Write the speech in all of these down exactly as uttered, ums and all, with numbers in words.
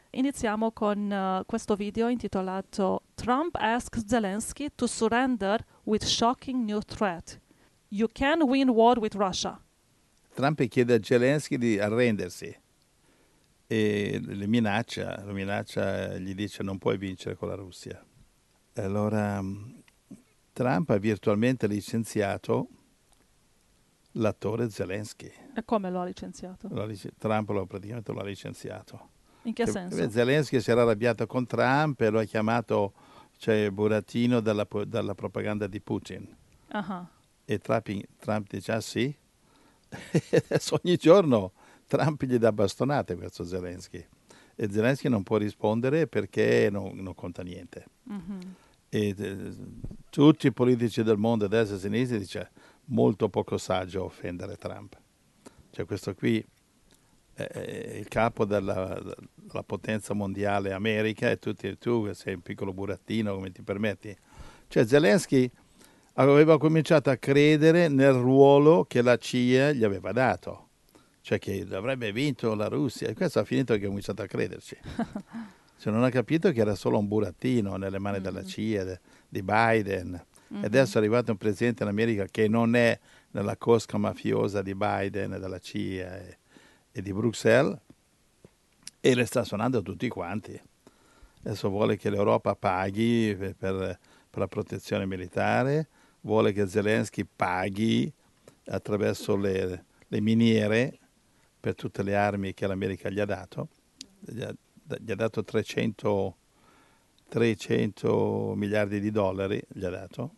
Iniziamo con uh, questo video intitolato Trump asks Zelensky to surrender with shocking new threat. You can win war with Russia. Trump chiede a Zelensky di arrendersi e le minaccia, lo minaccia, gli dice non puoi vincere con la Russia. Allora Trump ha virtualmente licenziato l'attore Zelensky. E come lo ha licenziato? Lo ha lic- Trump lo, praticamente lo ha licenziato. In che Che- senso? Zelensky si era arrabbiato con Trump e lo ha chiamato cioè, burattino dalla, po- dalla propaganda di Putin. Ah, E Trump, Trump dice ah sì? E adesso ogni giorno Trump gli dà bastonate a questo Zelensky. E Zelensky non può rispondere perché non, non conta niente. mhm. E eh, tutti i politici del mondo, destra e sinistra, dice molto poco saggio offendere Trump. Cioè questo qui è, è il capo della, della potenza mondiale America e tutti, tu sei un piccolo burattino, come ti permetti? Cioè Zelensky aveva cominciato a credere nel ruolo che la C I A gli aveva dato, cioè che avrebbe vinto la Russia, e questo ha finito che ha cominciato a crederci. Cioè non ha capito che era solo un burattino nelle mani mm-hmm. della C I A, de, di Biden. Mm-hmm. E adesso è arrivato un presidente in America che non è nella cosca mafiosa di Biden, della C I A e, e di Bruxelles, e le sta suonando a tutti quanti. Adesso vuole che l'Europa paghi per, per, per la protezione militare, vuole che Zelensky paghi attraverso le, le miniere per tutte le armi che l'America gli ha dato. Gli ha, gli ha dato trecento, trecento miliardi di dollari, gli ha dato.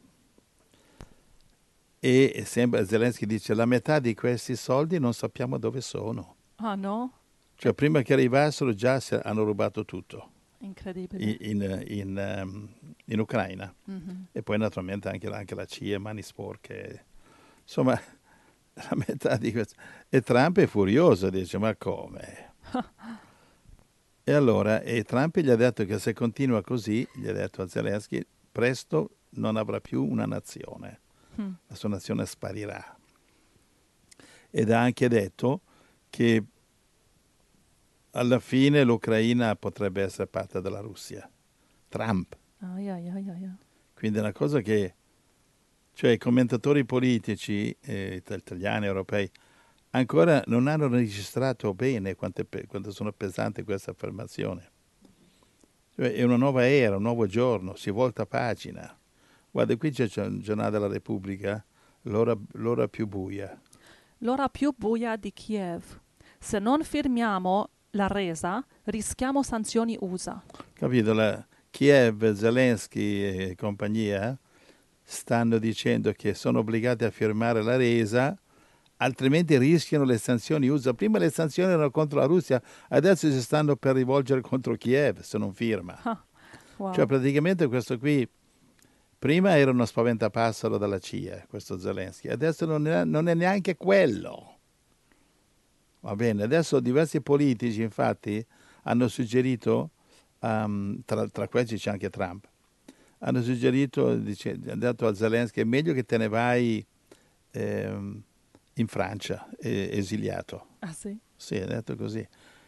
E sembra, Zelensky dice, la metà di questi soldi non sappiamo dove sono. Ah no? Cioè prima che arrivassero già hanno rubato tutto. Incredibile. In, in, in, um, in Ucraina. Mm-hmm. E poi naturalmente anche, anche la C I A, mani sporche. Insomma, la metà di questo. E Trump è furioso, dice, ma come? E allora, e Trump gli ha detto che se continua così, gli ha detto a Zelensky, presto non avrà più una nazione. Mm. La sua nazione sparirà. Ed ha anche detto che alla fine l'Ucraina potrebbe essere parte della Russia. Trump. Ah, yeah, yeah, yeah, yeah. Quindi è una cosa che, cioè i commentatori politici, eh, italiani, europei, ancora non hanno registrato bene quanto, quanto sono pesanti queste affermazioni. Cioè, è una nuova era, un nuovo giorno, si volta pagina. Guarda, qui c'è il giornale della Repubblica, l'ora, l'ora più buia. L'ora più buia di Kiev. Se non firmiamo la resa, rischiamo sanzioni U S A. Capito? La Kiev, Zelensky e compagnia stanno dicendo che sono obbligati a firmare la resa, altrimenti rischiano le sanzioni U S A. Prima le sanzioni erano contro la Russia, adesso si stanno per rivolgere contro Kiev se non firma. Ah, wow. Cioè praticamente questo qui, prima era uno spaventapassero dalla C I A, questo Zelensky, adesso non è, non è neanche quello. Va bene, adesso diversi politici infatti hanno suggerito, um, tra, tra questi c'è anche Trump, hanno suggerito, dice, hanno detto a Zelensky, è meglio che te ne vai ehm, in Francia, eh, esiliato. Ah sì? Sì, ha detto così.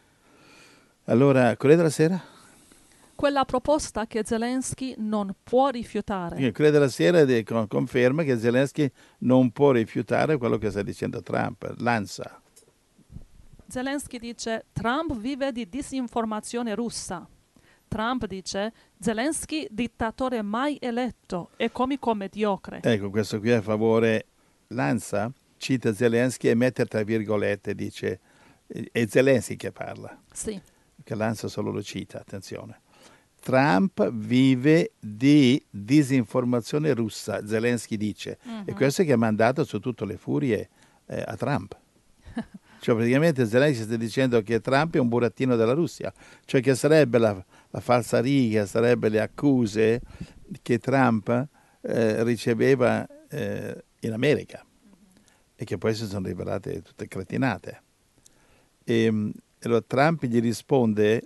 Allora, Corriere della Sera? Quella proposta che Zelensky non può rifiutare. Il Corriere della Sera conferma che Zelensky non può rifiutare quello che sta dicendo Trump, l'ANSA. Zelensky dice Trump vive di disinformazione russa. Trump dice Zelensky dittatore mai eletto e comico mediocre. Ecco, questo qui è a favore. L'ANSA cita Zelensky e mette tra virgolette, dice, è Zelensky che parla. Sì. Che l'ANSA solo lo cita, attenzione. Trump vive di disinformazione russa, Zelensky dice. Uh-huh. E questo che ha mandato su tutte le furie eh, a Trump. Cioè praticamente Zelensky sta dicendo che Trump è un burattino della Russia, cioè che sarebbe la, la falsariga, sarebbe le accuse che Trump eh, riceveva eh, in America e che poi si sono rivelate tutte cretinate. E, e allora Trump gli risponde,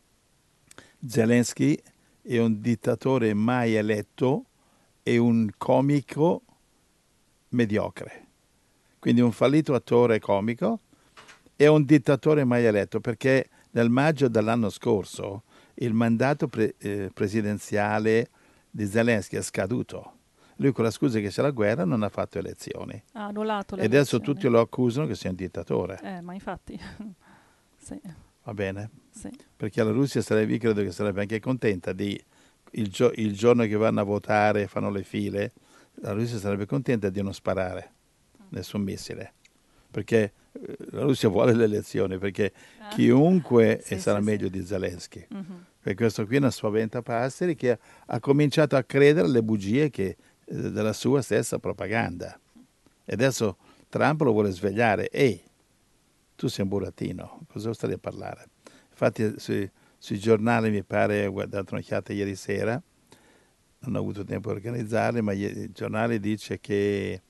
Zelensky è un dittatore mai eletto e un comico mediocre, quindi un fallito attore comico. È un dittatore mai eletto perché nel maggio dell'anno scorso il mandato pre- eh, presidenziale di Zelensky è scaduto. Lui con la scusa che c'è la guerra non ha fatto elezioni. Ha annullato le E adesso elezioni. tutti lo accusano che sia un dittatore. Eh, ma infatti, sì, Va bene? sì. Perché la Russia sarebbe, io credo che sarebbe anche contenta di il, gio- il giorno che vanno a votare, fanno le file, la Russia sarebbe contenta di non sparare nessun missile. Perché eh, la Russia vuole le elezioni, perché Ah. chiunque Sì, e sarà sì, meglio sì. di Zelensky. Mhm. Perché questo qui è una spaventapasseri che ha, ha cominciato a credere alle bugie che, eh, della sua stessa propaganda. E adesso Trump lo vuole svegliare. Ehi, tu sei un burattino, cosa stai a parlare? Infatti sui, sui giornali mi pare, ho dato un'occhiata ieri sera, non ho avuto tempo di organizzarli, ma i giornali dice che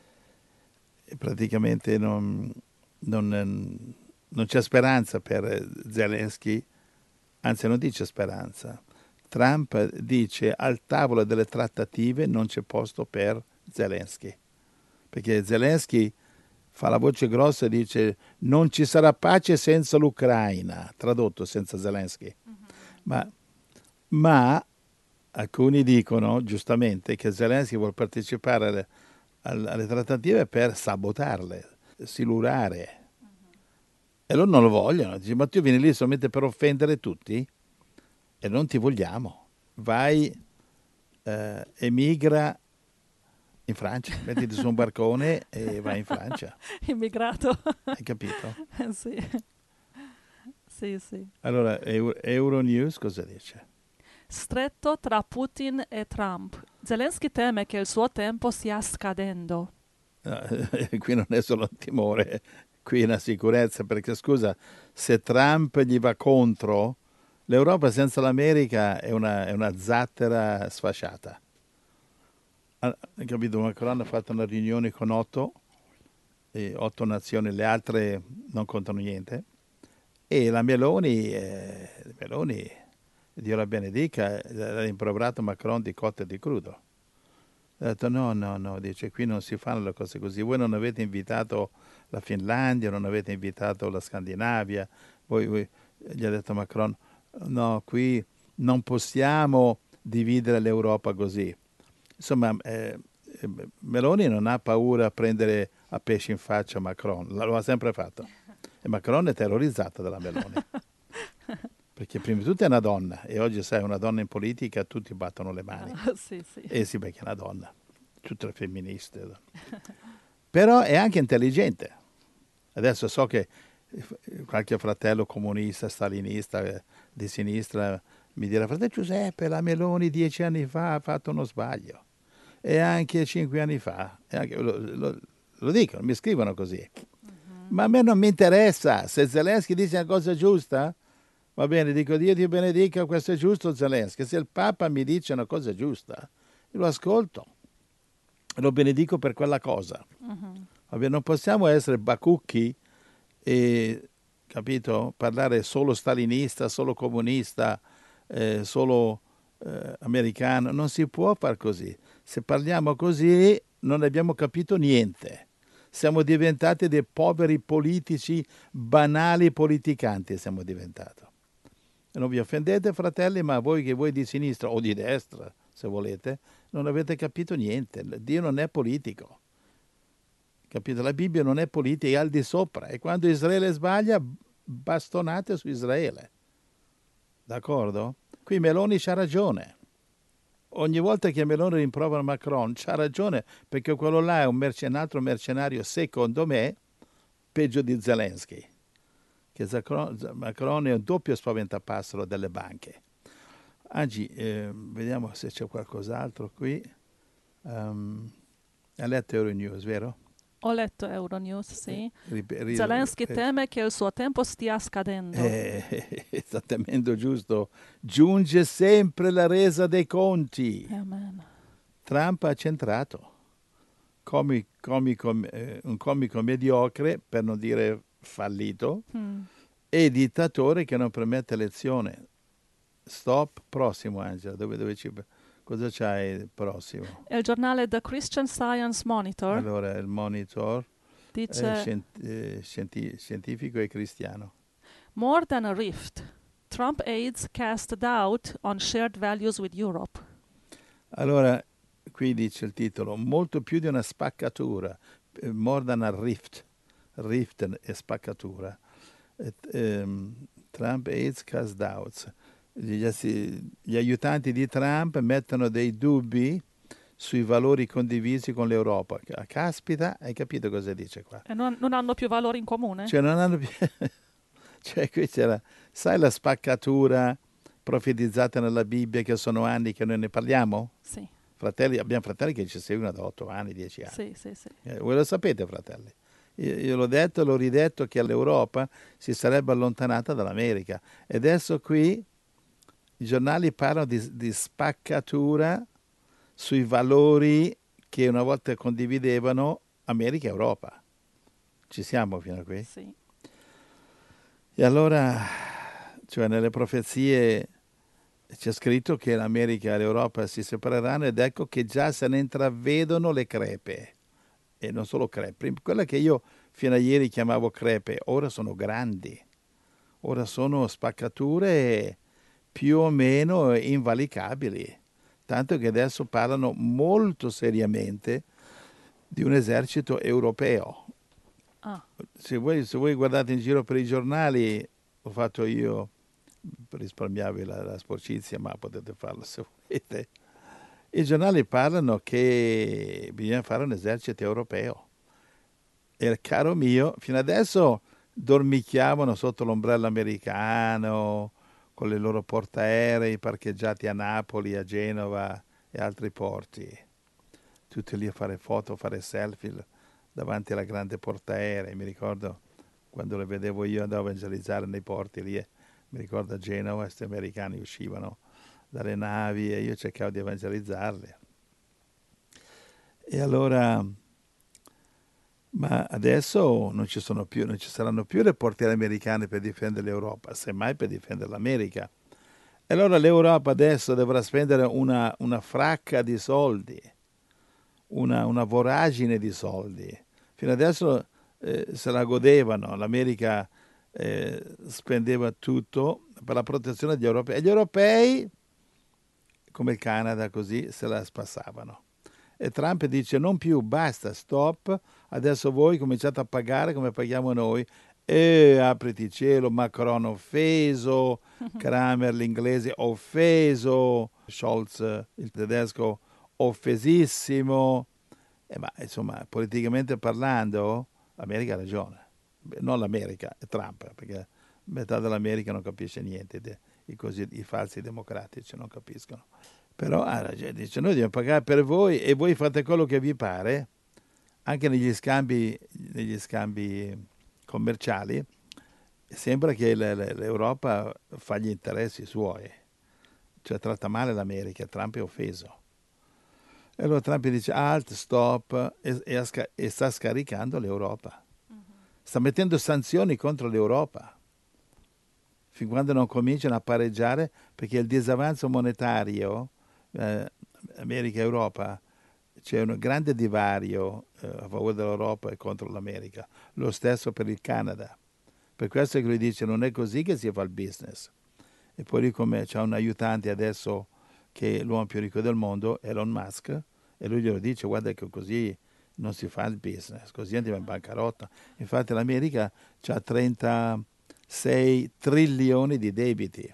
praticamente non, non, non c'è speranza per Zelensky, anzi non dice speranza. Trump dice al tavolo delle trattative non c'è posto per Zelensky, perché Zelensky fa la voce grossa e dice non ci sarà pace senza l'Ucraina, tradotto senza Zelensky. Mhm. Ma, ma alcuni dicono giustamente che Zelensky vuole partecipare alle, alle trattative per sabotarle, silurare. E loro non lo vogliono. Dice, ma tu vieni lì solamente per offendere tutti? E non ti vogliamo. Vai, eh, emigra in Francia, mettiti su un barcone e vai in Francia. Immigrato. Hai capito? Eh, sì. Sì, sì. Allora, Eu- Euronews cosa dice? Stretto tra Putin e Trump. Zelensky teme che il suo tempo stia scadendo. No, qui non è solo un timore, qui è una sicurezza, perché scusa, se Trump gli va contro, l'Europa senza l'America è una, è una zattera sfasciata. Ha capito? Macron ha fatto una riunione con otto, eh, otto nazioni, le altre non contano niente, e la Meloni, eh, Meloni, Dio la benedica, ha rimproverato Macron di cotto e di crudo. Ha detto no, no, no, dice qui non si fanno le cose così, voi non avete invitato la Finlandia, non avete invitato la Scandinavia, voi, voi- gli ha detto Macron, no, qui non possiamo dividere l'Europa così. Insomma, eh, eh, Meloni non ha paura a prendere a pesci in faccia Macron, lo ha sempre fatto. E Macron è terrorizzato dalla Meloni, perché prima di tutto è una donna, e oggi sai, una donna in politica tutti battono le mani. Ah, sì, sì. Eh sì, perché è una donna, tutte le femministe. Però è anche intelligente. Adesso so che qualche fratello comunista, stalinista, eh, di sinistra, mi dirà, fratello Giuseppe, la Meloni dieci anni fa ha fatto uno sbaglio. E anche cinque anni fa. E anche- lo, lo- lo dicono, mi scrivono così. Mhm. Ma a me non mi interessa. Se Zelensky dice una cosa giusta, va bene, dico Dio ti benedica, questo è giusto Zelensky. Se il Papa mi dice una cosa giusta, io lo ascolto. Lo benedico per quella cosa. Mhm. Va bene, non possiamo essere bacucchi e, capito, parlare solo stalinista, solo comunista, eh, solo eh, americano. Non si può far così. Se parliamo così non abbiamo capito niente. Siamo diventati dei poveri politici, banali politicanti siamo diventati. E non vi offendete, fratelli, ma voi che voi di sinistra o di destra, se volete, non avete capito niente. Dio non è politico. Capito? La Bibbia non è politica, è al di sopra. E quando Israele sbaglia, bastonate su Israele. D'accordo? Qui Meloni c'ha ragione. Ogni volta che Meloni rimprovera Macron, c'ha ragione, perché quello là è un, merce- un altro mercenario, secondo me, peggio di Zelensky. Che Zacron- Macron è un doppio spaventapassero delle banche. Anzi, eh, vediamo se c'è qualcos'altro qui. Um, hai letto Euronews, vero? Ho letto Euronews, sì. Rip- ri- Zelensky eh, teme che il suo tempo stia scadendo. eh, esattamente giusto. Giunge sempre la resa dei conti. Amen. Trump ha centrato. Comi- comico, eh, un comico mediocre, per non dire fallito, Mm. e dittatore che non permette elezione. Stop, prossimo Angela, dove, dove ci, cosa c'hai il prossimo? Il giornale The Christian Science Monitor Allora, il monitor eh, dice scient- eh, scienti- scientifico e cristiano. More than a rift, Trump aides cast doubt on shared values with Europe. Allora, qui dice il titolo, molto più di una spaccatura, eh, more than a rift, rift e spaccatura. Et, ehm, Trump aides cast doubts. Gli, assi- gli aiutanti di Trump mettono dei dubbi sui valori condivisi con l'Europa. Ah, caspita, hai capito cosa dice qua? E non, non hanno più valori in comune? Cioè non hanno più... cioè qui c'era... Sai la spaccatura profetizzata nella Bibbia che sono anni che noi ne parliamo? Sì, Fratelli, abbiamo fratelli che ci seguono da otto anni, dieci anni. sì, sì, sì. Eh, voi lo sapete, fratelli? Io, io l'ho detto e l'ho ridetto che l'Europa si sarebbe allontanata dall'America. E adesso qui i giornali parlano di, di spaccatura sui valori che una volta condividevano America e Europa. Ci siamo fino a qui? Sì. E allora, cioè nelle profezie c'è scritto che l'America e l'Europa si separeranno ed ecco che già se ne intravedono le crepe. E non solo crepe, quella che io fino a ieri chiamavo crepe, ora sono grandi. Ora sono spaccature più o meno invalicabili. Tanto che adesso parlano molto seriamente di un esercito europeo. Ah, Se voi, se voi guardate in giro per i giornali, ho fatto io per risparmiarvi la, la sporcizia, ma potete farlo se volete. I giornali parlano che bisogna fare un esercito europeo. E caro mio, fino adesso dormicchiavano sotto l'ombrello americano, con le loro portaerei parcheggiati a Napoli, a Genova e altri porti. Tutti lì a fare foto, a fare selfie davanti alla grande portaerei. Mi ricordo quando le vedevo io, andavo a evangelizzare nei porti lì, eh, mi ricordo a Genova, questi americani uscivano dalle navi e io cercavo di evangelizzarli. E allora, ma adesso non ci sono più, non ci saranno più le portiere americane per difendere l'Europa, semmai per difendere l'America. E allora l'Europa adesso dovrà spendere una, una fracca di soldi, una, una voragine di soldi. Fino adesso eh, se la godevano, l'America eh, spendeva tutto per la protezione degli europei e gli europei, come il Canada, così se la spassavano. E Trump dice non più, basta, stop, adesso voi cominciate a pagare come paghiamo noi. E apriti cielo, Macron offeso, Kramer l'inglese offeso, Scholz il tedesco offesissimo. Eh, ma insomma, politicamente parlando, l'America ha ragione. Beh, non l'America, è Trump, perché metà dell'America non capisce niente, de, i, così, i falsi democratici non capiscono. Però ha ragione, dice, noi dobbiamo pagare per voi e voi fate quello che vi pare, anche negli scambi, negli scambi commerciali, sembra che l'Europa fa gli interessi suoi, cioè tratta male l'America, Trump è offeso. E allora Trump dice alt, stop e, e, e sta scaricando l'Europa. Uh-huh. Sta mettendo sanzioni contro l'Europa, fin quando non cominciano a pareggiare, perché il disavanzo monetario eh, America e Europa, c'è un grande divario eh, a favore dell'Europa e contro l'America. Lo stesso per il Canada. Per questo che lui dice non è così che si fa il business. E poi lui come c'ha un aiutante adesso che è l'uomo più ricco del mondo, Elon Musk, e lui glielo dice guarda che così non si fa il business, così andiamo in bancarotta. Infatti l'America ha trentasei trilioni di debiti.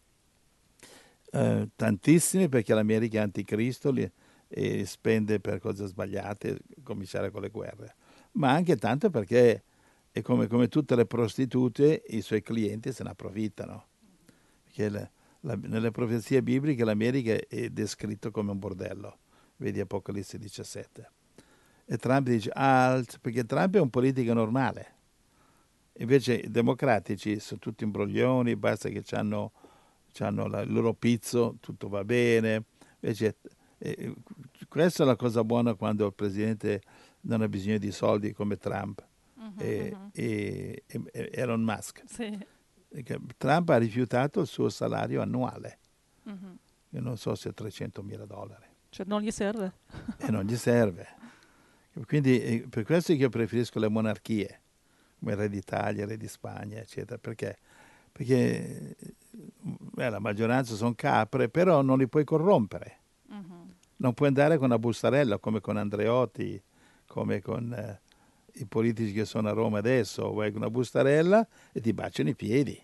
Eh, tantissimi perché l'America è anticristo li, e spende per cose sbagliate, cominciare con le guerre, ma anche tanto perché è come, come tutte le prostitute, i suoi clienti se ne approfittano, perché le, la, nelle profezie bibliche l'America è descritto come un bordello, vedi Apocalisse diciassette, e Trump dice alt, perché Trump è un politico normale, invece i democratici sono tutti imbroglioni, basta che hanno hanno il loro pizzo, tutto va bene. Invece, eh, questa è la cosa buona quando il presidente non ha bisogno di soldi come Trump uh-huh, e, uh-huh. E, e, e Elon Musk. Sì. Trump ha rifiutato il suo salario annuale, uh-huh. Io non so se trecentomila dollari. Cioè non gli serve? E non gli serve. Quindi eh, per questo che io preferisco le monarchie, come il re d'Italia, il re di Spagna, eccetera, perché perché beh, la maggioranza sono capre, però non li puoi corrompere. Mhm. Non puoi andare con una bustarella come con Andreotti, come con eh, i politici che sono a Roma adesso, vai con una bustarella e ti baciano i piedi.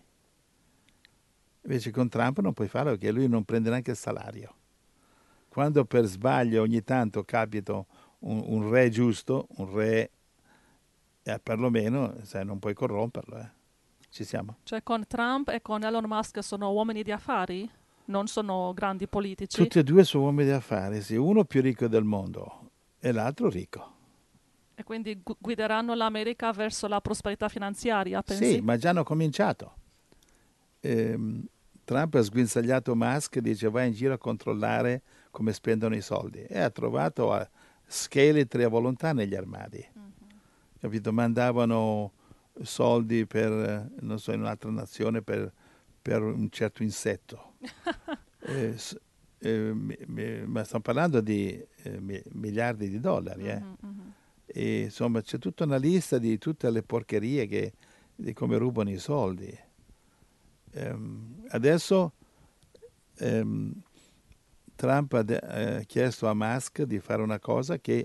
Invece con Trump non puoi farlo perché lui non prende neanche il salario. Quando per sbaglio ogni tanto capita un, un re giusto, un re, eh, perlomeno sai, non puoi corromperlo. Eh. Ci siamo. Cioè con Trump e con Elon Musk sono uomini di affari? Non sono grandi politici? Tutti e due sono uomini di affari, sì. Uno più ricco del mondo e l'altro ricco. E quindi gu- guideranno l'America verso la prosperità finanziaria, Sì, pensi? ma già hanno cominciato. Ehm, Trump ha sguinzagliato Musk e dice vai in giro a controllare come spendono i soldi e ha trovato eh, scheletri a volontà negli armadi. Capito? Mandavano soldi per, eh, non so, in un'altra nazione per, per un certo insetto. Eh, s- eh, mi- mi- ma stiamo parlando di eh, mi- miliardi di dollari, eh. Mhm, mhm. E, insomma, c'è tutta una lista di tutte le porcherie che, di come rubano i soldi. Ehm, adesso ehm, Trump ha de- ha chiesto a Musk di fare una cosa che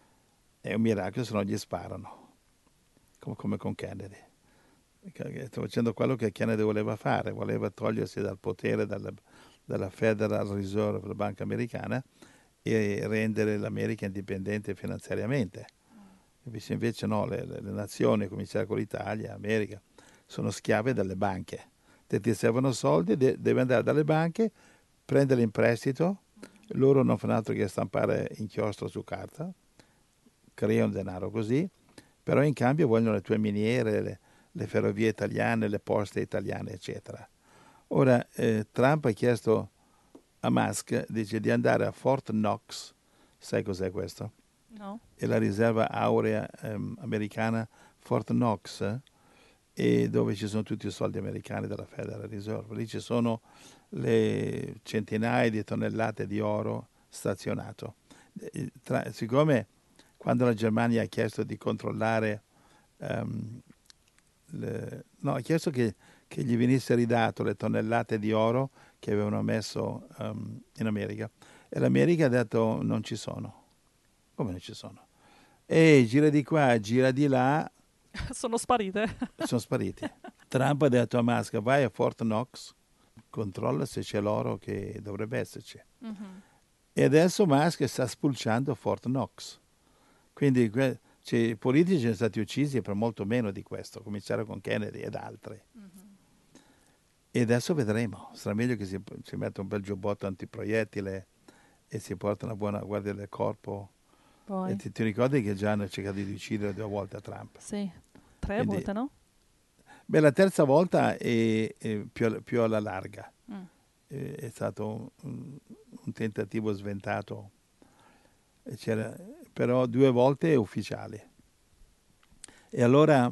è un miracolo se non gli sparano, come, come con Kennedy. Che- Sto facendo quello che Kennedy voleva fare, voleva togliersi dal potere dalla, dalla Federal Reserve, la banca americana, e rendere l'America indipendente finanziariamente. Invece, invece no, le, le- le nazioni, a cominciare con l'Italia, l'America, sono schiave delle banche. Se ti servono soldi, de- devi andare dalle banche, prendere in prestito, loro non fanno altro che stampare inchiostro su carta, creano denaro così, però in cambio vogliono le tue miniere, le, le ferrovie italiane, le poste italiane, eccetera. Ora, eh, Trump ha chiesto a Musk, dice, di andare a Fort Knox, sai cos'è questo? No? È la riserva aurea ehm, americana Fort Knox, eh, e dove ci sono tutti i soldi americani della Federal Reserve. Lì ci sono le centinaia di tonnellate di oro stazionato. Eh, tra- siccome quando la Germania ha chiesto di controllare, ehm, le- no, ha chiesto che, che gli venisse ridato le tonnellate di oro che avevano messo ehm, in America, e l'America ha detto non ci sono. Come non ci sono? E gira di qua, gira di là, Sono sparite. sono spariti. Trump ha detto a Musk vai a Fort Knox, controlla se c'è l'oro che dovrebbe esserci. Mhm. E adesso Musk sta spulciando Fort Knox. Quindi que- cioè, i politici sono stati uccisi per molto meno di questo, a cominciare con Kennedy ed altri. Mhm. E adesso vedremo. Sarà meglio che si, si metta un bel giubbotto antiproiettile e si porta una buona guardia del corpo. E Poi, ti, ti ricordi che già hanno cercato di uccidere due volte a Trump? sì, tre Quindi, volte, no? beh, la terza volta è, è più, più alla larga. Mm. È, è stato un, un tentativo sventato, e c'era- però due volte ufficiali. E allora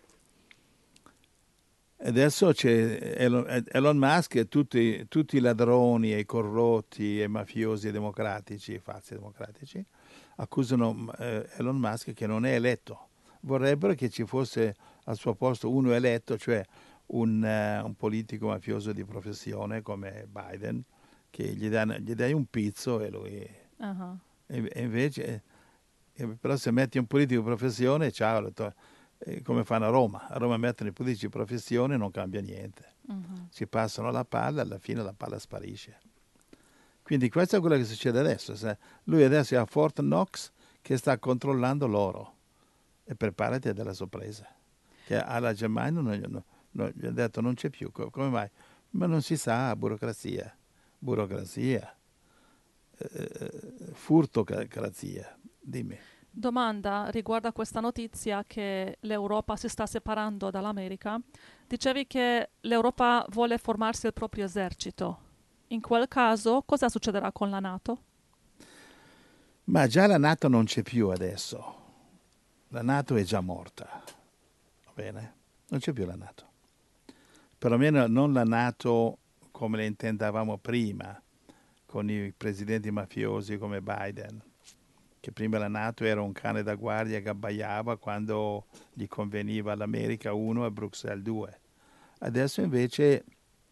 adesso c'è Elon, Elon Musk e tutti, tutti i ladroni e i corrotti e mafiosi democratici, falsi democratici, accusano eh, Elon Musk che non è eletto. Vorrebbero che ci fosse al suo posto uno eletto, cioè un, eh, un politico mafioso di professione come Biden, che gli, danno- gli dai un pizzo e lui... Ah, E, e invece, eh, però se metti un politico di professione, ciao, lo to- eh, come fanno a Roma. A Roma mettono i politici di professione e non cambia niente. mhm. Si passano la palla, alla fine la palla sparisce. Quindi questo è quello che succede adesso. Se lui adesso è a Fort Knox che sta controllando l'oro e preparati a delle sorprese. Che alla Germania non, non- non- gli ha detto non c'è più. Co- Come mai? Ma non si sa, burocrazia. Burocrazia. Eh, furtocrazia. Dimmi. Domanda riguardo a questa notizia che l'Europa si sta separando dall'America. Dicevi che l'Europa vuole formarsi il proprio esercito. In quel caso, cosa succederà con la NATO? Ma già la NATO non c'è più adesso. La NATO è già morta. Va bene? Non c'è più la NATO. Perlomeno non la NATO come la intendavamo prima, con i presidenti mafiosi come Biden, che prima la NATO era un cane da guardia che abbaiava quando gli conveniva all'America uno e a Bruxelles due. Adesso invece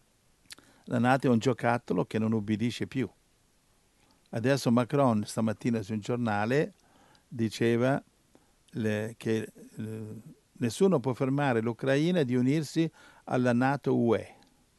la NATO è un giocattolo che non ubbidisce più. Adesso Macron stamattina su un giornale diceva le, che eh, nessuno può fermare l'Ucraina di unirsi alla NATO U E.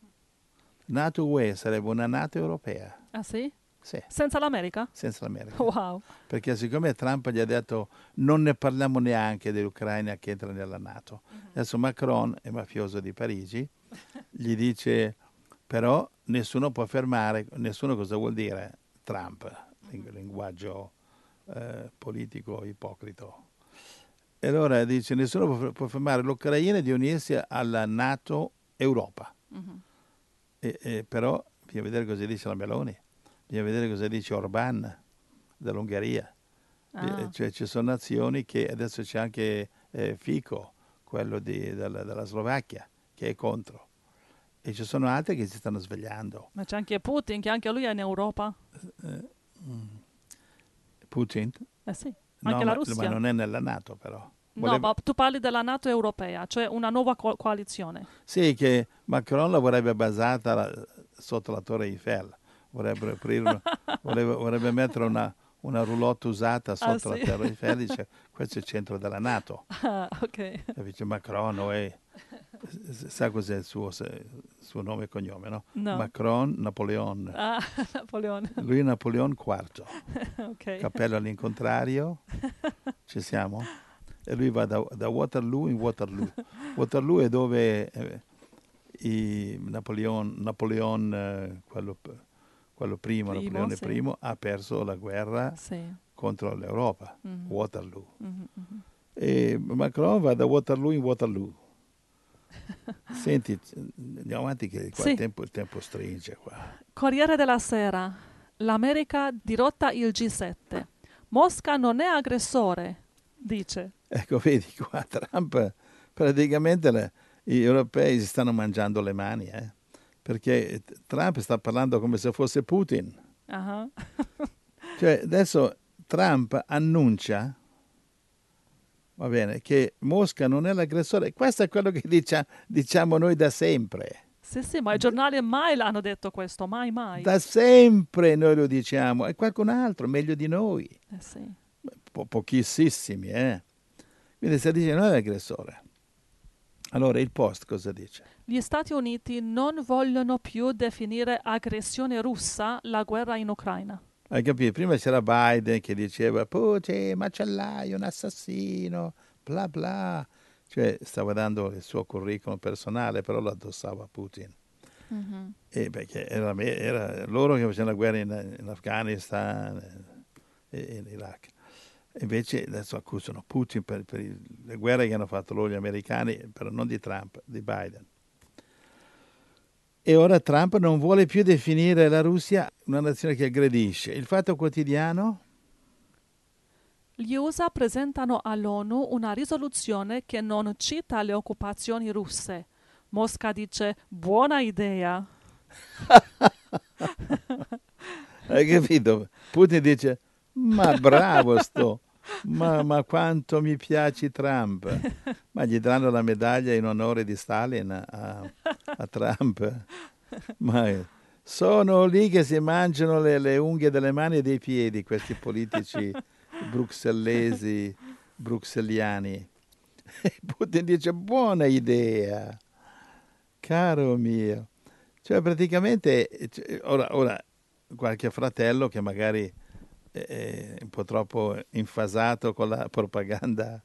NATO U E sarebbe una NATO europea. Ah sì? Sì, Senza l'America? senza l'America. Wow. Perché siccome Trump gli ha detto non ne parliamo neanche dell'Ucraina che entra nella NATO. Mhm. Adesso Macron, è mafioso di Parigi, gli dice però nessuno può fermare, nessuno cosa vuol dire? Trump, ling- linguaggio eh, politico ipocrito. E allora dice nessuno può, può fermare l'Ucraina di unirsi alla NATO Europa. Mhm. E, e però bisogna vedere cosa dice la Meloni, bisogna vedere cosa dice Orbán dell'Ungheria. Ah. Eh, cioè ci sono nazioni che adesso c'è anche eh, Fico, quello di- della, della Slovacchia, che è contro. E ci sono altre che si stanno svegliando. Ma c'è anche Putin, che anche lui è in Europa. Eh, mm. Putin? Eh sì, No, anche la ma, ma Russia. non è nella NATO però. No, Voleva- ma tu parli della NATO europea, cioè una nuova co- coalizione. Sì, che Macron la vorrebbe basata la- sotto la Torre Eiffel. Vorrebbe, aprire una- vorrebbe, vorrebbe mettere una, una roulotte usata Ah sotto sì? la Torre Eiffel, dice questo è il centro della NATO. Ah, ok. E dice Macron, è, sa cos'è il suo, se- suo nome e cognome, no? No. Macron Napoleon. Ah, Napoleone. Lui è Napoleon quarto. Ok. Cappello all'incontrario, ci siamo? E lui va da, da Waterloo in Waterloo. Waterloo è dove eh, i Napoleon, Napoleon eh, quello, quello primo, Primo, Napoleone sì. I, ha perso la guerra Sì. contro l'Europa, Mhm. Waterloo. Mhm, mhm. E Macron va da Waterloo in Waterloo. Senti, andiamo avanti che qua Sì. il, tempo, il tempo stringe qua. Corriere della Sera. L'America dirotta il G sette. Mosca non è aggressore, dice. Ecco, vedi qua, Trump, praticamente le- gli europei si stanno mangiando le mani, eh? Perché Trump sta parlando come se fosse Putin. Ah. Cioè, adesso Trump annuncia, va bene, che Mosca non è l'aggressore. Questo è quello che dicia- diciamo noi da sempre. Sì, sì, ma i giornali mai l'hanno detto questo, mai, mai. Da sempre noi lo diciamo. E qualcun altro, meglio di noi. Eh sì. Po- pochissimi, eh? Quindi sta dicendo non è l'aggressore. Allora il Post cosa dice? Gli Stati Uniti non vogliono più definire aggressione russa la guerra in Ucraina. Hai capito? Prima c'era Biden che diceva Putin, macellaio, un assassino, bla bla. Cioè stava dando il suo curriculum personale, però lo addossava a Putin. Mhm. E perché era, me- era loro che facevano la guerra in, in Afghanistan e in Iraq. Invece adesso accusano Putin per, per il- le guerre che hanno fatto loro gli americani, però non di Trump, di Biden. E ora Trump non vuole più definire la Russia una nazione che aggredisce. Il Fatto Quotidiano? Gli U S A presentano all'ONU una risoluzione che non cita le occupazioni russe. Mosca dice buona idea. Hai capito? Putin dice, ma bravo sto, ma, ma quanto mi piace Trump. Ma gli daranno la medaglia in onore di Stalin a, a Trump. Ma sono lì che si mangiano le, le unghie delle mani e dei piedi, questi politici bruxellesi, bruxelliani. E Putin dice, buona idea, caro mio. Cioè praticamente, cioè, ora, ora qualche fratello che magari è, è un po' troppo infasato con la propaganda,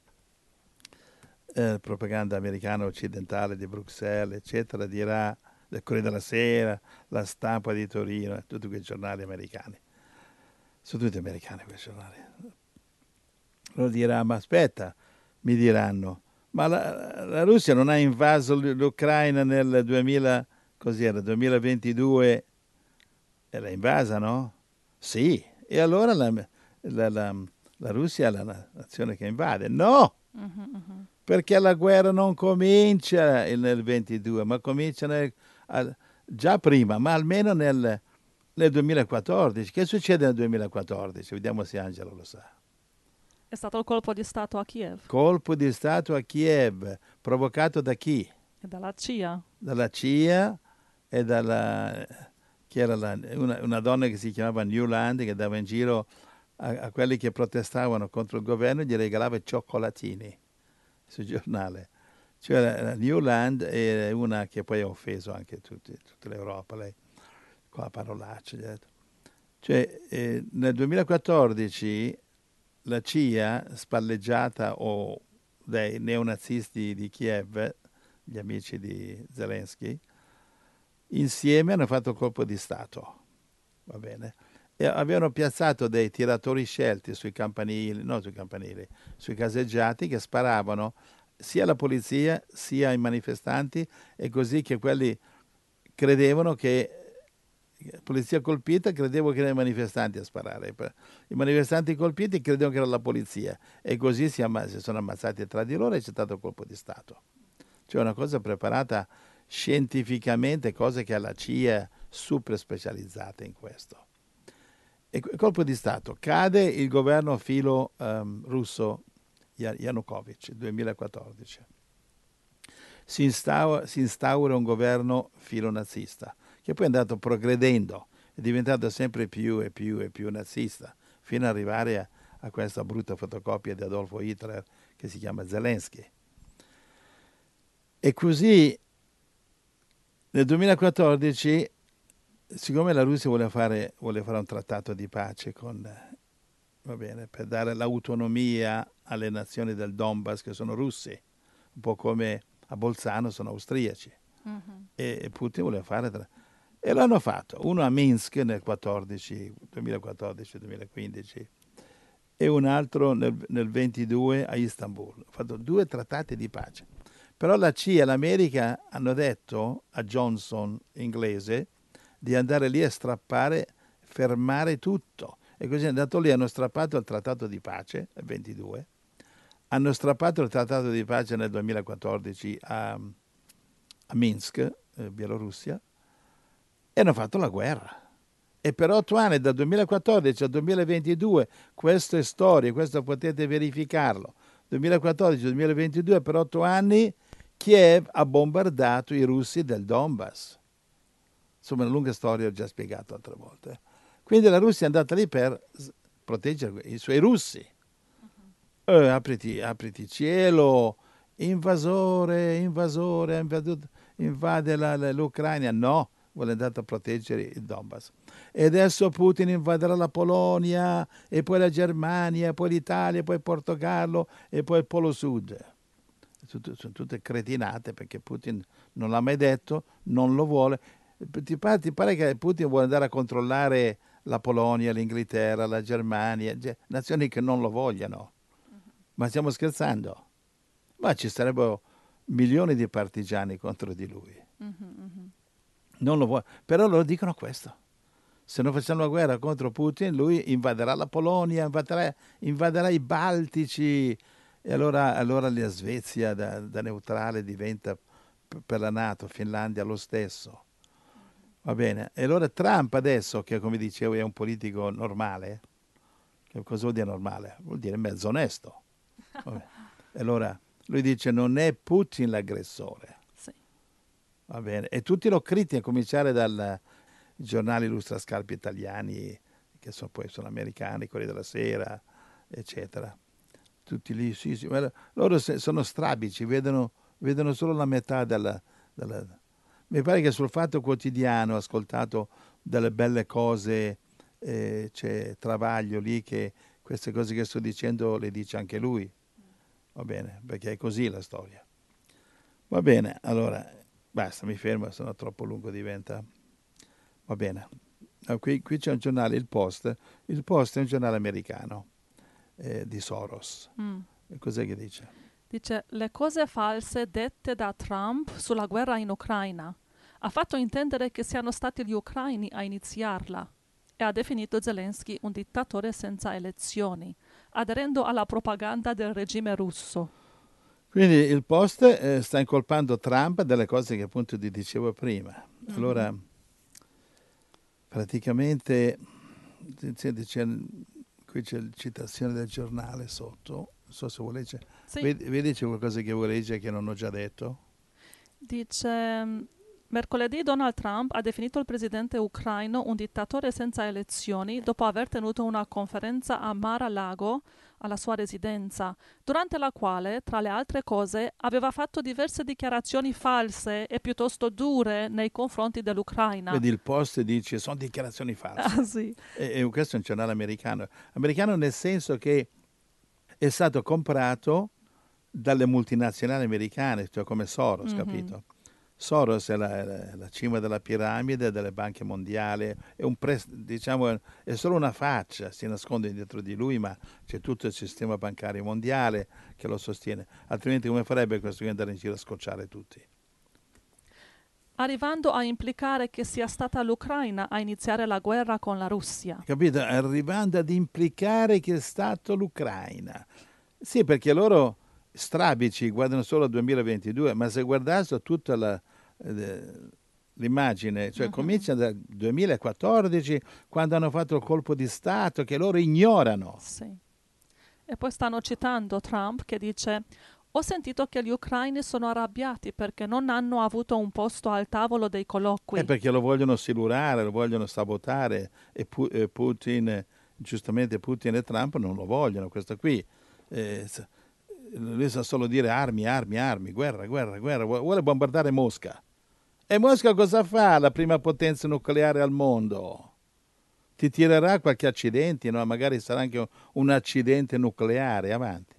eh, propaganda americana occidentale di Bruxelles, eccetera, dirà, il Corriere della Sera, la Stampa di Torino, eh, tutti quei giornali americani. Sono tutti americani quei giornali. Lo dirà, ma aspetta, mi diranno, ma la, la Russia non ha invaso l'Ucraina nel duemila, cos'era, duemilaventidue e l'ha invasa, no? Sì, e allora la, la, la, la Russia è la nazione che invade. No, Mhm, mhm. perché la guerra non comincia nel ventidue, ma comincia nel, al- già prima, ma almeno nel, nel duemilaquattordici. Che succede nel duemilaquattordici? Vediamo se Angelo lo sa. È stato il colpo di Stato a Kiev. Colpo di Stato a Kiev, provocato da chi? E dalla C I A. Dalla C I A e dalla... che era la- una, una donna che si chiamava Newland, che dava in giro a, a quelli che protestavano contro il governo, gli regalava i cioccolatini sul giornale. Cioè la, la Newland è una che poi ha offeso anche tutti, tutta l'Europa, lei, con la parolaccia. Gli ha detto. Cioè, eh, nel duemilaquattordici la C I A, spalleggiata o dai neonazisti di Kiev, gli amici di Zelensky, insieme hanno fatto colpo di Stato, va bene? E avevano piazzato dei tiratori scelti sui campanili, no sui campanili, sui caseggiati che sparavano sia alla polizia sia ai manifestanti e così che quelli credevano che polizia colpita credevo che erano i manifestanti a sparare, i manifestanti colpiti credevano che era la polizia e così si, amma- si sono ammazzati tra di loro e c'è stato colpo di Stato. Cioè una cosa preparata scientificamente, cose che alla C I A super specializzate in questo. E co- colpo di Stato, cade il governo filo ehm, russo Ya- Yanukovych, duemilaquattordici. Si instaura, si instaura un governo filo nazista, che poi è andato progredendo, è diventato sempre più e più e più nazista, fino ad arrivare a, a questa brutta fotocopia di Adolfo Hitler che si chiama Zelensky. E così nel duemilaquattordici, siccome la Russia vuole fare, vuole fare un trattato di pace con, va bene, per dare l'autonomia alle nazioni del Donbass che sono russi, un po' come a Bolzano sono austriaci, Mhm. e, e Putin vuole fare... Tra... E l'hanno fatto, uno a Minsk nel duemilaquattordici-duemilaquindici e un altro nel, nel ventidue a Istanbul. Hanno fatto due trattati di pace. Però la C I A e l'America hanno detto a Johnson, inglese, di andare lì a strappare, fermare tutto. E così è andato lì, hanno strappato il trattato di pace nel ventidue, hanno strappato il trattato di pace nel duemilaquattordici a, a Minsk, eh, Bielorussia, e hanno fatto la guerra. E per otto anni, dal duemilaquattordici al duemilaventidue, questo è storia, questo potete verificarlo. duemilaquattordici-duemilaventidue, per otto anni, Kiev ha bombardato i russi del Donbass. Insomma, una lunga storia, ho già spiegato altre volte. Quindi la Russia è andata lì per proteggere i suoi russi. Eh, apriti, apriti cielo, invasore, invasore, ha invaduto- invade la- la- l'Ucraina. No, vuole andare a proteggere il Donbass. E adesso Putin invaderà la Polonia, e poi la Germania, poi l'Italia, poi il Portogallo, e poi il Polo Sud. Sono sono tutte cretinate perché Putin non l'ha mai detto, non lo vuole. Ti pare, ti pare che Putin vuole andare a controllare la Polonia, l'Inghilterra, la Germania, ge- nazioni che non lo vogliono. Ma stiamo scherzando? Ma ci sarebbero milioni di partigiani contro di lui. Mhm, mhm. Non lo vuole. Però loro dicono questo. Se non facciamo la guerra contro Putin, lui invaderà la Polonia, invaderà, invaderà i Baltici. E allora, allora la Svezia da, da neutrale diventa p- per la NATO, Finlandia lo stesso. Va bene. E allora Trump adesso, che come dicevo è un politico normale, che cosa vuol dire normale? Vuol dire mezzo onesto. Vabbè. E allora lui dice non è Putin l'aggressore, Sì. va bene? E tutti lo criticano, a cominciare dai giornali lustrascarpe italiani, che sono, poi sono americani, quelli della Sera, eccetera. Tutti lì, sì, sì. Ma loro se- sono strabici, vedono, vedono solo la metà della, della... Mi pare che sul Fatto Quotidiano ho ascoltato delle belle cose, eh, c'è Travaglio lì che queste cose che sto dicendo le dice anche lui. Va bene, perché è così la storia. Va bene, allora basta, mi fermo, se no troppo lungo diventa. Va bene. Ah, qui, qui c'è un giornale, il Post. Il Post è un giornale americano eh, di Soros. Mm. E cos'è che dice? Dice le cose false dette da Trump sulla guerra in Ucraina. Ha fatto intendere che siano stati gli ucraini a iniziarla e ha definito Zelensky un dittatore senza elezioni, aderendo alla propaganda del regime russo. Quindi il Post eh, sta incolpando Trump delle cose che appunto ti dicevo prima. Mhm. Allora, praticamente, senti, c'è, qui c'è la citazione del giornale sotto, non so se vuoi leggere. Sì, Vedi, vedi c'è qualcosa che vuoi leggere che non ho già detto? Dice, mercoledì Donald Trump ha definito il presidente ucraino un dittatore senza elezioni dopo aver tenuto una conferenza a Mar-a-Lago, alla sua residenza, durante la quale, tra le altre cose, aveva fatto diverse dichiarazioni false e piuttosto dure nei confronti dell'Ucraina. Vedi, il Post dice sono dichiarazioni false. Ah, sì. E, e questo è un giornale americano. Americano nel senso che è stato comprato dalle multinazionali americane, cioè come Soros, Mhm. capito? Soros è la, la- la cima della piramide delle banche mondiali, è, un pres- diciamo, è solo una faccia, si nasconde dietro di lui, ma c'è tutto il sistema bancario mondiale che lo sostiene. Altrimenti come farebbe questo qui andare in giro a scocciare tutti? Arrivando a implicare che sia stata l'Ucraina a iniziare la guerra con la Russia. Capito? Arrivando ad implicare che è stato l'Ucraina. Sì, perché loro strabici guardano solo al duemilaventidue, ma se guardassero tutta la, eh, l'immagine, cioè Mhm. comincia dal duemilaquattordici, quando hanno fatto il colpo di Stato, che loro ignorano. Sì. E poi stanno citando Trump che dice: ho sentito che gli ucraini sono arrabbiati perché non hanno avuto un posto al tavolo dei colloqui. È perché lo vogliono silurare, lo vogliono sabotare e, Pu- e Putin, giustamente Putin e Trump non lo vogliono, questo qui. Eh, s- lui sa solo dire armi, armi, armi, guerra, guerra, guerra, vu- vuole bombardare Mosca. E Mosca cosa fa, la prima potenza nucleare al mondo? Ti tirerà qualche accidente, no? Magari sarà anche un- un accidente nucleare, avanti.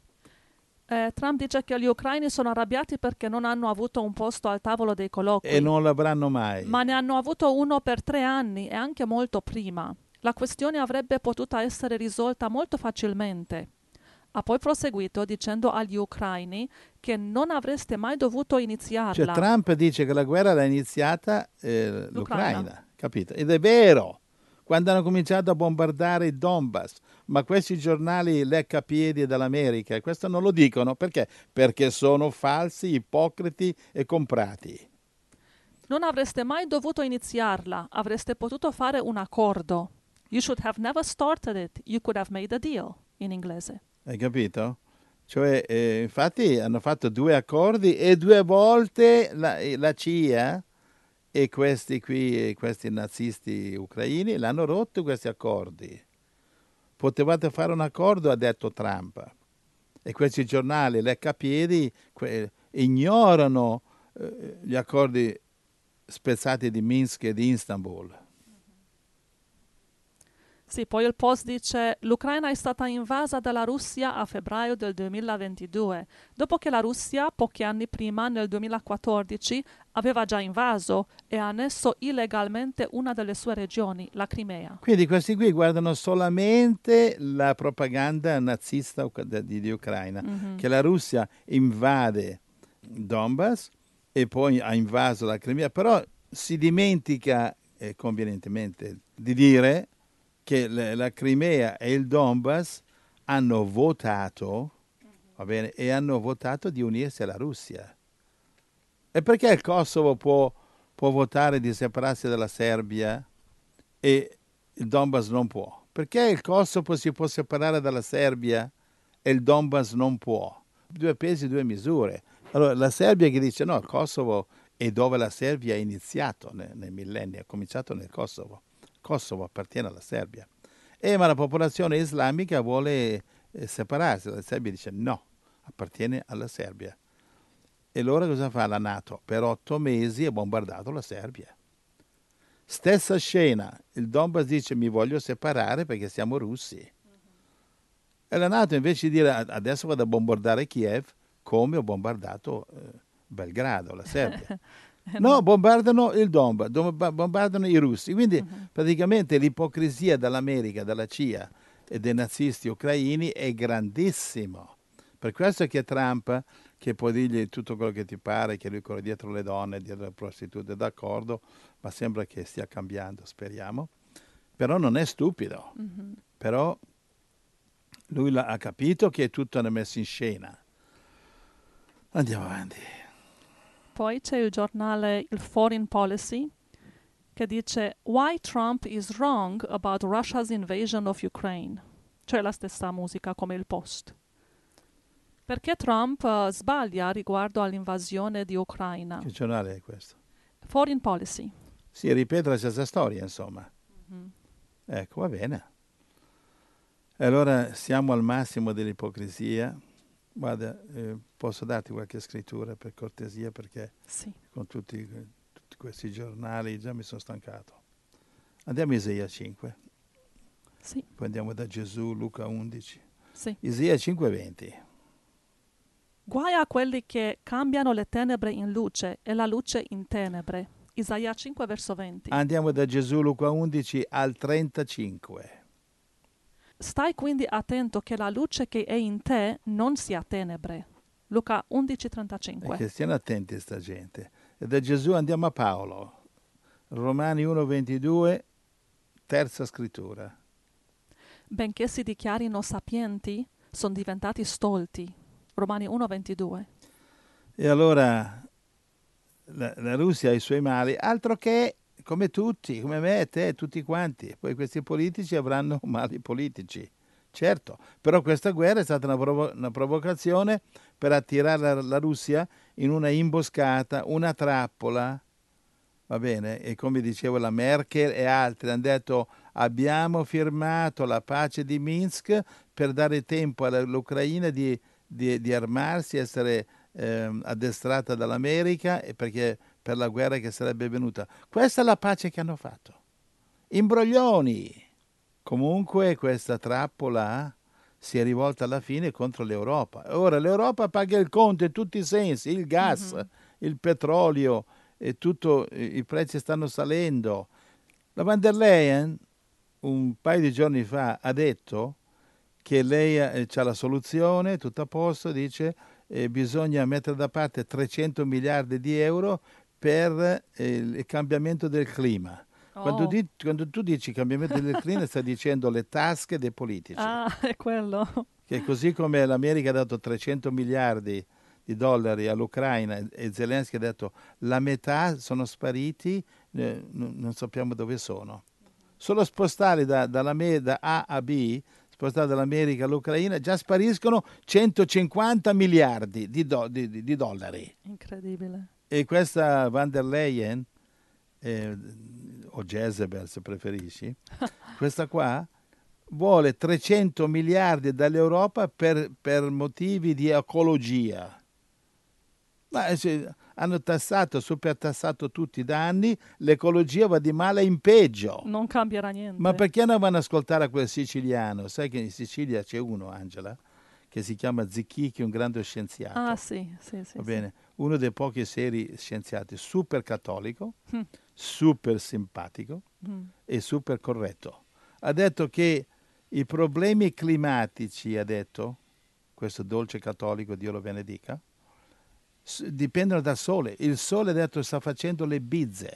Eh, Trump dice che gli ucraini sono arrabbiati perché non hanno avuto un posto al tavolo dei E colloqui, non l'avranno mai. ma ne hanno avuto uno per tre anni e anche molto prima. La questione avrebbe potuto essere risolta molto facilmente. Ha poi proseguito dicendo agli ucraini che non avreste mai dovuto Cioè iniziarla. Trump dice che la guerra l'ha iniziata eh, L'Ucraina. l'Ucraina, capito? Ed è vero, quando hanno cominciato a bombardare il Donbass, ma questi giornali leccapiedi dell'America, questo non lo dicono, perché? Perché sono falsi, ipocriti e comprati. Non avreste mai dovuto iniziarla, avreste potuto fare un accordo. You should have never started it, you could have made a deal, in inglese. Hai capito? Cioè, eh, infatti hanno fatto due accordi e due volte la, la C I A e questi qui, questi nazisti ucraini, l'hanno rotto questi accordi. Potevate fare un accordo, ha detto Trump. E questi giornali leccapiedi que- ignorano eh, gli accordi spezzati di Minsk e di Istanbul. Sì, poi il Post dice l'Ucraina è stata invasa dalla Russia a febbraio del duemilaventidue, dopo che la Russia, pochi anni prima, nel duemilaquattordici, aveva già invaso e annesso illegalmente una delle sue regioni, la Crimea. Quindi questi qui guardano solamente la propaganda nazista uc- di, di Ucraina, Mhm. che la Russia invade Donbass e poi ha invaso la Crimea, però si dimentica eh, convenientemente di dire che le- la Crimea e il Donbass hanno votato, va bene, e hanno votato di unirsi alla Russia. E perché il Kosovo può, può votare di separarsi dalla Serbia e il Donbass non può? Perché il Kosovo si può separare dalla Serbia e il Donbass non può? Due pesi, due misure. Allora, la Serbia che dice no, il Kosovo è dove la Serbia ha iniziato nei, nei millenni, ha cominciato nel Kosovo. Il Kosovo appartiene alla Serbia. Eh, ma la popolazione islamica vuole eh, separarsi. La Serbia dice no, appartiene alla Serbia. E allora cosa fa la NATO? Per otto mesi ha bombardato la Serbia. Stessa scena, il Donbass dice mi voglio separare perché siamo russi. E la NATO invece di dire adesso vado a bombardare Kiev, come ho bombardato eh, Belgrado, la Serbia. No, bombardano il Donbass, bombardano i russi. Quindi Mhm. praticamente l'ipocrisia dell'America, della C I A e dei nazisti ucraini è grandissimo. Per questo che Trump, che può dirgli tutto quello che ti pare, che lui corre dietro le donne, dietro le prostitute, d'accordo, ma sembra che stia cambiando, speriamo. Però non è stupido. Mhm. Però lui l'ha- ha capito che è tutto messo in scena. Andiamo avanti. Poi c'è il giornale Il Foreign Policy che dice Why Trump is wrong about Russia's invasion of Ukraine. Cioè la stessa musica come il Post. Perché Trump uh, sbaglia riguardo all'invasione di Ucraina? Che giornale è questo? Foreign Policy. Sì, ripeto la stessa storia, insomma. Mm-hmm. Ecco, va bene. E allora siamo al massimo dell'ipocrisia. Guarda, eh, posso darti qualche scrittura per cortesia, perché Sì. con tutti, tutti questi giornali già mi sono stancato. Andiamo a Isaia cinque, Sì. poi andiamo da Gesù, Luca undici. Sì. Isaia cinque venti. Guai a quelli che cambiano le tenebre in luce e la luce in tenebre. Isaia cinque, verso venti. Andiamo da Gesù, Luca undici al trentacinque. Stai quindi attento che la luce che è in te non sia tenebre. Luca undici, trentacinque. Perché stiano attenti a sta gente. E da Gesù andiamo a Paolo, Romani uno ventidue, terza scrittura. Benché si dichiarino sapienti, sono diventati stolti. Romani uno ventidue. E allora la, la Russia ha i suoi mali, altro che come tutti, come me, te, tutti quanti. Poi questi politici avranno mali politici, certo. Però questa guerra è stata una, provo- una provocazione per attirare la, la Russia in una imboscata, una trappola. Va bene? E come dicevo, la Merkel e altri hanno detto: abbiamo firmato la pace di Minsk per dare tempo all'Ucraina di, di, di armarsi, essere eh, addestrata dall'America, e perché per la guerra che sarebbe venuta. Questa è la pace che hanno fatto. Imbroglioni. Comunque questa trappola si è rivolta alla fine contro l'Europa. Ora l'Europa paga il conto in tutti i sensi, il gas, Mm-hmm. il petrolio, e tutto, i prezzi stanno salendo. La van der Leyen un paio di giorni fa ha detto che lei ha la soluzione, tutto a posto, dice eh, bisogna mettere da parte trecento miliardi di euro per eh, il cambiamento del clima. Oh. Quando, di, quando tu dici cambiamento del clima stai dicendo le tasche dei politici. Ah, è quello. Che così come l'America ha dato trecento miliardi di dollari all'Ucraina e Zelensky ha detto la metà sono spariti, eh, n- non sappiamo dove sono. Solo spostare da, dalla me- da A a B, spostare dall'America all'Ucraina, già spariscono centocinquanta miliardi di, do- di- di- di dollari. Incredibile. E questa van der Leyen, eh, o Jezebel se preferisci, questa qua vuole trecento miliardi dall'Europa per, per motivi di ecologia. Ma cioè, hanno tassato, super tassato tutti da anni, l'ecologia va di male in peggio. Non cambierà niente. Ma perché non vanno ad ascoltare a quel siciliano? Sai che in Sicilia c'è uno, Angela, che si chiama Zicchi, un grande scienziato. Ah, sì, sì, sì. Va sì. bene? Uno dei pochi seri scienziati, super cattolico, Mm. super simpatico Mm. e super corretto. Ha detto che i problemi climatici, ha detto, questo dolce cattolico, Dio lo benedica, s- dipendono dal sole. Il sole, ha detto, sta facendo le bizze.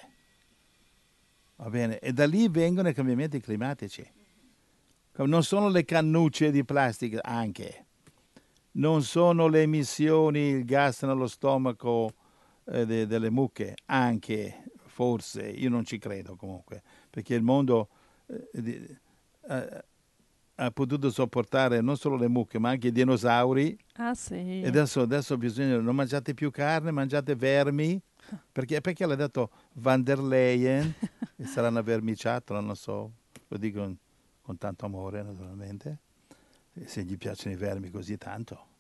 Va bene? E da lì vengono i cambiamenti climatici. Non sono le cannucce di plastica, anche. Non sono le emissioni, il gas nello stomaco eh, de- delle mucche, anche, forse. Io non ci credo comunque, perché il mondo eh, di- ha, ha potuto sopportare non solo le mucche, ma anche i dinosauri. Ah, sì. E adesso, adesso bisogna, non mangiate più carne, mangiate vermi, perché, perché l'ha detto van der Leyen, e sarà una vermiciatola, non so, lo dico con, con tanto amore naturalmente, e se gli piacciono i vermi così tanto.